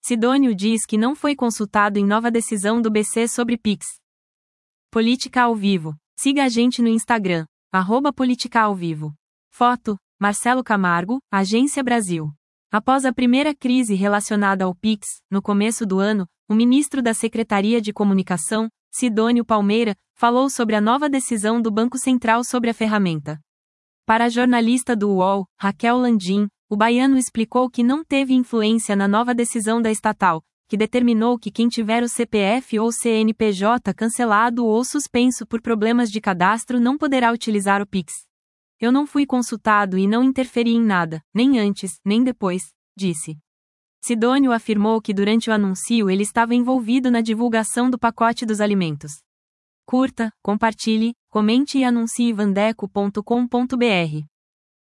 Sidônio diz que não foi consultado em nova decisão do BC sobre Pix. Política ao vivo. Siga a gente no Instagram, @politicaauvivo. Foto, Marcelo Camargo, Agência Brasil. Após a primeira crise relacionada ao Pix, no começo do ano, o ministro da Secretaria de Comunicação, Sidônio Palmeira, falou sobre a nova decisão do Banco Central sobre a ferramenta. Para a jornalista do UOL, Raquel Landim, o baiano explicou que não teve influência na nova decisão da estatal, que determinou que quem tiver o CPF ou CNPJ cancelado ou suspenso por problemas de cadastro não poderá utilizar o Pix. Eu não fui consultado e não interferi em nada, nem antes, nem depois, disse. Sidônio afirmou que durante o anúncio ele estava envolvido na divulgação do pacote dos alimentos. Curta, compartilhe, comente e anuncie vandeco.com.br.